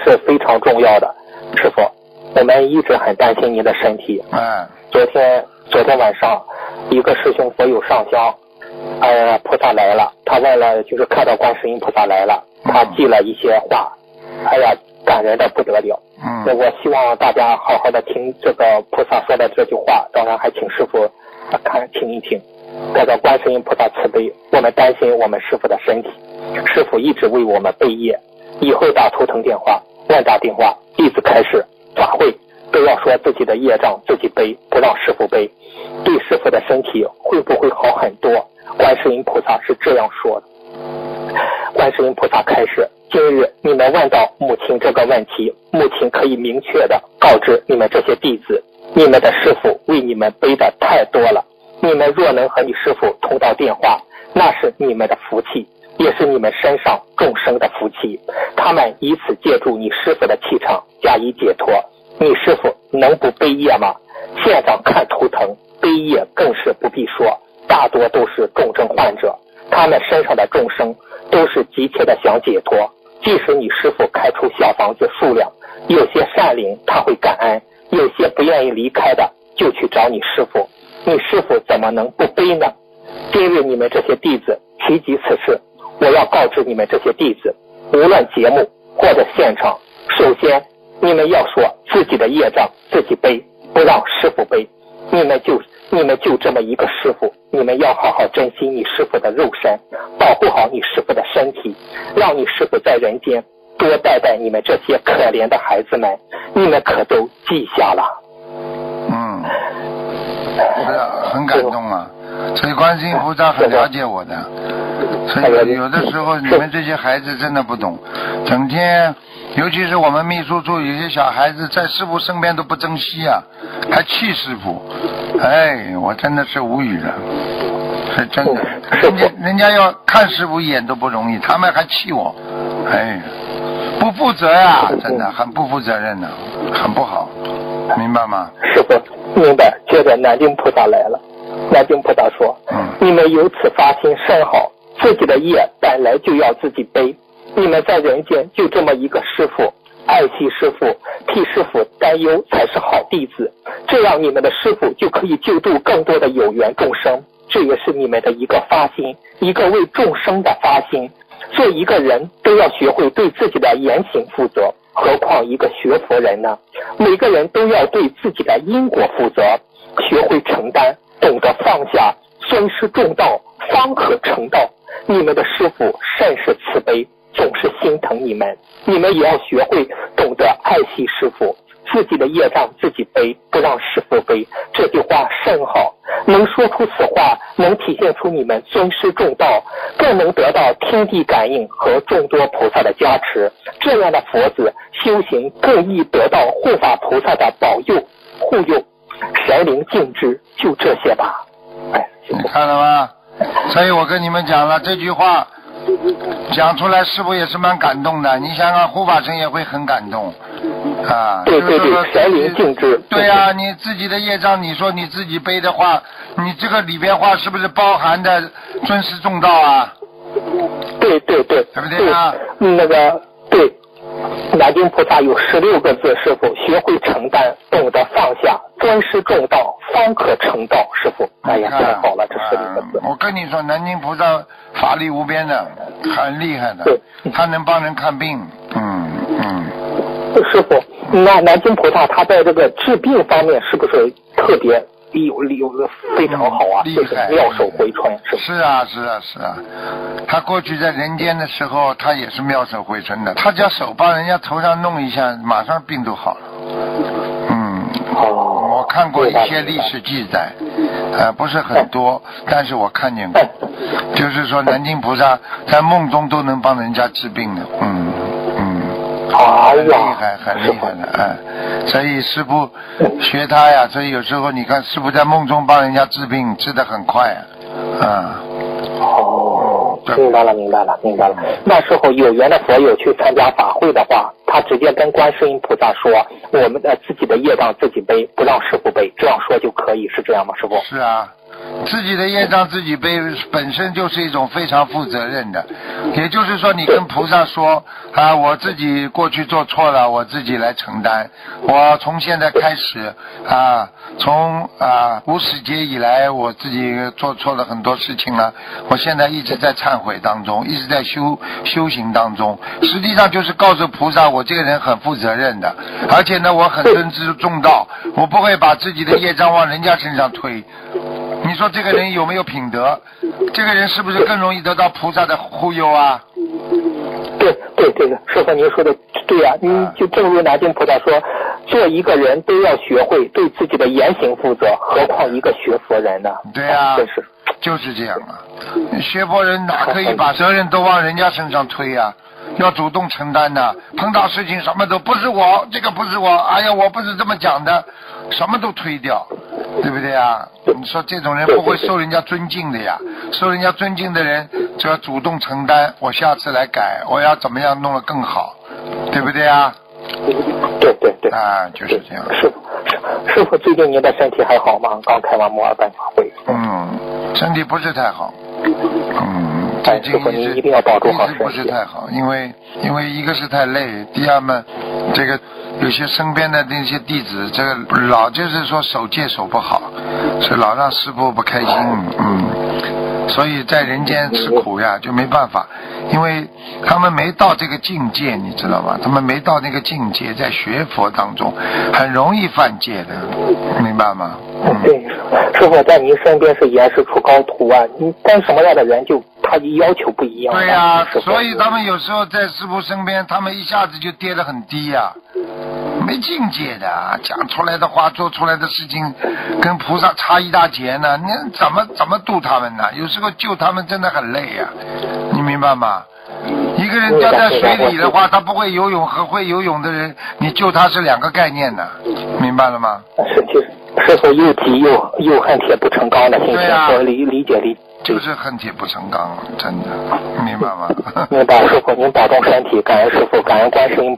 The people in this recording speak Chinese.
是非常重要的。师傅，我们一直很担心您的身体。昨天晚上，一个师兄佛友上香，菩萨来了，他问了，就是看到观世音菩萨来了，他记了一些话，哎呀，感人的不得了。我希望大家好好的听这个菩萨说的这句话，当然还请师傅听一听。这个观世音菩萨慈悲，我们担心我们师傅的身体，师傅一直为我们背业，以后打图腾电话、万打电话，弟子开始法会都要说自己的业障自己背，不让师傅背。对师傅的身体会不会好很多？观世音菩萨是这样说的。观世音菩萨开始，今日你们问到母亲这个问题，母亲可以明确的告知你们这些弟子，你们的师傅为你们背的太多了，你们若能和你师傅通到电话，那是你们的福气，也是你们身上众生的福气，他们以此借助你师傅的气场加以解脱。你师傅能不背业吗？现场看图腾，背业更是不必说，大多都是重症患者，他们身上的众生都是急切的想解脱。即使你师傅开出小房子数量，有些善灵他会感恩，有些不愿意离开的就去找你师傅，你师傅怎么能不背呢？今日你们这些弟子提及此事，我要告知你们这些弟子，无论节目或者现场，首先你们要说自己的业障自己背，不让师傅背。你们就这么一个师傅，你们要好好珍惜你师傅的肉身，保护好你师傅的身体，让你师傅在人间多带带你们这些可怜的孩子们，你们可都记下了。 是啊，很感动啊。所以观世音菩萨很了解我的，所以有的时候你们这些孩子真的不懂，整天尤其是我们秘书处有些小孩子在师傅身边都不珍惜啊，还气师傅，哎，我真的是无语了，是真的，人家要看师傅一眼都不容易，他们还气我，哎，不负责呀，真的很不负责任的，很不好，明白吗？ 师傅明白。接着南京菩萨来了，南京菩萨说，你们由此发心甚好，自己的业本来就要自己背，你们在人间就这么一个师傅，爱惜师傅，替师傅担忧才是好弟子，这样你们的师傅就可以救度更多的有缘众生，这也是你们的一个发心，一个为众生的发心。做一个人都要学会对自己的言行负责，何况一个学佛人呢？每个人都要对自己的因果负责，学会承担，懂得放下，尊师重道，方可成道。你们的师父甚是慈悲，总是心疼你们，你们也要学会懂得爱惜师父，自己的业障自己背，不让师父背。这句话甚好，能说出此话，能体现出你们尊师重道，更能得到天地感应和众多菩萨的加持。这样的佛子修行更易得到护法菩萨的保佑护佑，神灵敬之。就这些吧。 你看了吗？所以我跟你们讲了，这句话讲出来师父也是蛮感动的，你想想护法神也会很感动啊。 对对对，神灵敬之。 对啊，你自己的业障你说你自己背的话，你这个里边话是不是包含的尊师重道啊？ 对对对， 对不对啊？ 那个对，南京菩萨有16个字，师父学会承担，懂得放下，尊师重道，方可成道。师父，哎呀，太好了，这16个字。 我跟你说，南京菩萨法力无边的，很厉害的，他能帮人看病。 师父，那南京菩萨他在这个治病方面是不是特别有非常好啊？ 厉害， 妙手回春。 是啊，他过去在人间的时候，他也是妙手回春的，他只要手帮人家头上弄一下，马上病都好了。我看过一些历史记载，不是很多，但是我看见过，就是说南京菩萨在梦中都能帮人家治病的。很厉害，很厉害的，所以师父学他呀，所以有时候你看师父在梦中帮人家治病，治得很快明白了。那时候有缘的佛友去参加法会的话，他直接跟观世音菩萨说，我们的自己的业障自己背，不让师父背，这样说就可以，是这样吗？师父？ 是啊， 自己的业障自己背，本身就是一种非常负责任的。也就是说，你跟菩萨说啊，我自己过去做错了，我自己来承担。我从现在开始啊，从无始劫以来，我自己做错了很多事情了。我现在一直在忏悔当中，一直在修行当中。实际上就是告诉菩萨，我这个人很负责任的，而且呢，我很尊师重道，我不会把自己的业障往人家身上推。你说这个人有没有品德？这个人是不是更容易得到菩萨的护佑啊？ 对，师父您说的对啊，您就正如南京菩萨说，做一个人都要学会对自己的言行负责，何况一个学佛人呢？ 对啊，就是这样啊。学佛人哪可以把责任都往人家身上推啊？要主动承担的。碰到事情什么都不是我，这个不是我，哎呀，我不是这么讲的，什么都推掉，对不对啊？你说这种人不会受人家尊敬的呀。受人家尊敬的人就要主动承担，我下次来改，我要怎么样弄得更好，对不对啊？ 对啊，就是这样。 师父最近您的身体还好吗？刚开完墨尔本法会。 身体不是太好。 师父您一定要保重好身体。 不是太好，因为一个是太累，第二嘛，这个有些身边的那些弟子，这个老就是说守戒守不好，所以老让师父不开心。所以在人间吃苦呀，就没办法，因为他们没到这个境界，你知道吗？他们没到那个境界，在学佛当中很容易犯戒的，明白吗？ 对，师父在您身边是也是出高徒啊，你跟什么样的人就他要求不一样。 对呀，所以他们有时候在师父身边，他们一下子就跌得很低呀。没境界的，讲出来的话，做出来的事情，跟菩萨差一大截呢。你怎么度他们呢？有时候救他们真的很累呀，你明白吗？一个人掉在水里的话，他不会游泳和会游泳的人，你救他是两个概念的，明白了吗？ 师父又急又恨铁不成钢的心情，我理解。 就是恨铁不成钢，真的，明白吗？ 明白，师父您保重身体，感恩师父，感恩观世音